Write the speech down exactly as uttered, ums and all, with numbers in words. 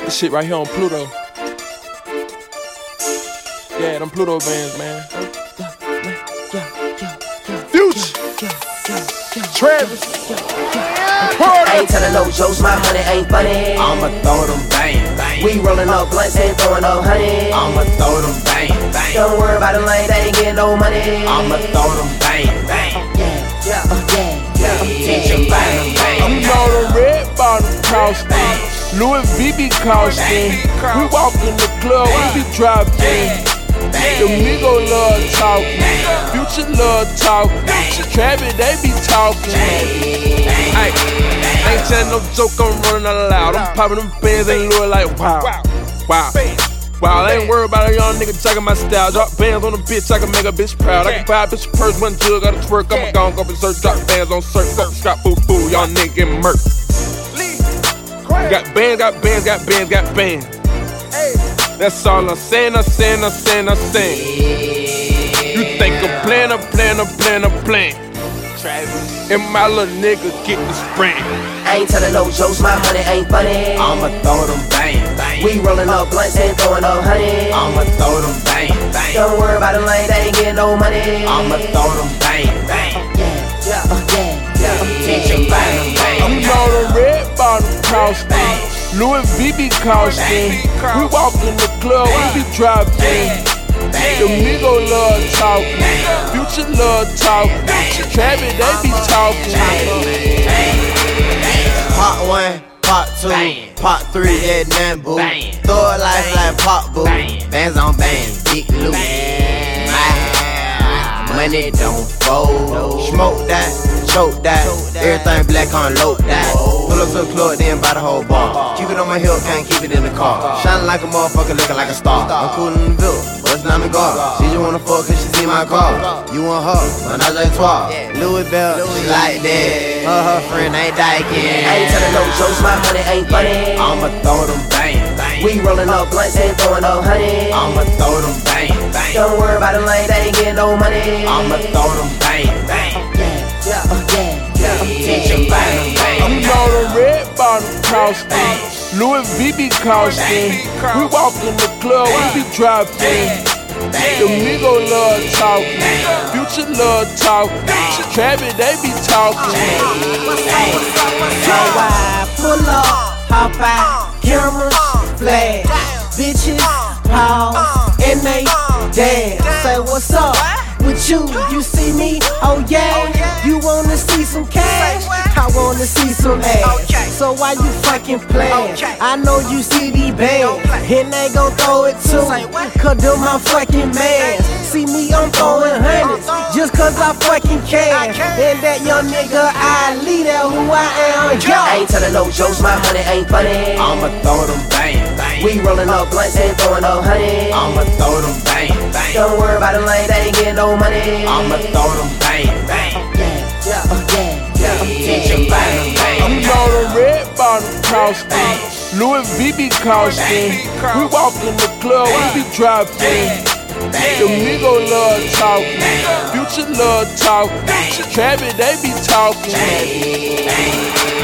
This shit right here on Pluto. Yeah, them Pluto bands, man. Future, Travis, I ain't telling no jokes, my money ain't funny. I'ma throw them bang, bang. We rolling up blunts and throwing up honey. I'ma throw them bang, bang. Don't worry about the lane, they ain't getting no money. I'ma throw them bang, bang. Yeah, yeah, oh yeah, yeah. Teach them bang, bang. I'm on the red bottom costing. Louis V be costing. We walk in the club, we be dropping. The Migo love talking, Future love talking, Travis they be talking. Ay, ain't telling no joke, I'm running out loud. I'm popping them bands, ain't look like wow, wow. Wow, I ain't worried about a young nigga talking my style. Drop bands on a bitch, I can make a bitch proud. I can buy a bitch a purse, one jug, gotta twerk. I'ma go and go and search, drop bands on search. Go stop, boo boo, y'all nigga get murked. Got bands, got bands, got bands, got bands. That's all I'm saying, I'm saying, I'm saying, I'm saying. You think I'm playing, I'm playing, I'm playing, I'm playing. And my little nigga get the sprint. I ain't telling no jokes, my money ain't funny. I'ma throw them bang, bang. We rolling up blunts and throwing up honey. I'ma throw them bang, bang. Don't worry about the lane, they ain't getting no money. I'ma throw them bang, bang. Yeah, yeah, oh yeah, yeah. Teach them bang, bang. I'm on the red bottom costing. Louis V be costing. We walk in the club, we be dropping. The Migo love talking, Future love talking, Travis they be talking. Part one, part two, part three, yeah, nothing boo. Throw it life like pop boo. Bands on bands, big loot. Money don't fold. Smoke that, choke that, everything black on load that. Pull up to the club, then buy the whole bar. Keep it on my hip, can't keep it in the car. Shining like a motherfucker, looking like a star. I'm cool in the Ville, but it's not me guard. She just wanna fuck cause she see my car. You want her, but I just twelve. Louis belt, she like that. Her, her friend ain't dyking. I ain't telling no jokes, my money ain't funny. I'ma throw them bang, bang. We rolling up blunts and throwing up honey. I'ma throw them bang, bang. Don't worry about the lane, they ain't getting no money. I'ma throw them bang, bang. Yeah, yeah, oh yeah, yeah. Teach them bang, bang. I'm on the red bottom costing. Louis V be costing. We walk in the club, we be dropping. The Migo love talking, Future love talking, Travis they be talking. So I pull up, hop out, cameras, flash, bitches, pause, and they dance. Say what's up with you? You see me? Oh yeah. You wanna see some cash? I wanna see some ass. So why you fucking playing? I know you see these bands, and they gon' throw it too. Cause them my fucking mans. See me, I'm throwing hundreds, just cause I fucking can. And that young nigga, I lead that who I am. Yo. I ain't telling no jokes, my money ain't funny. I'ma throw them bang, bang. We rolling up blunts and throwing up honey. I'ma throw them bang, bang. Don't worry about the lane, they ain't getting no money. I'ma throw them bang, bang. Yeah, yeah, oh yeah, yeah. Teach them bang, bang. I'm on the red bottom costing. Louis V be costing. We walk in the club, we be dropping. The Migo love talking, Future love talking, Travis they be talking.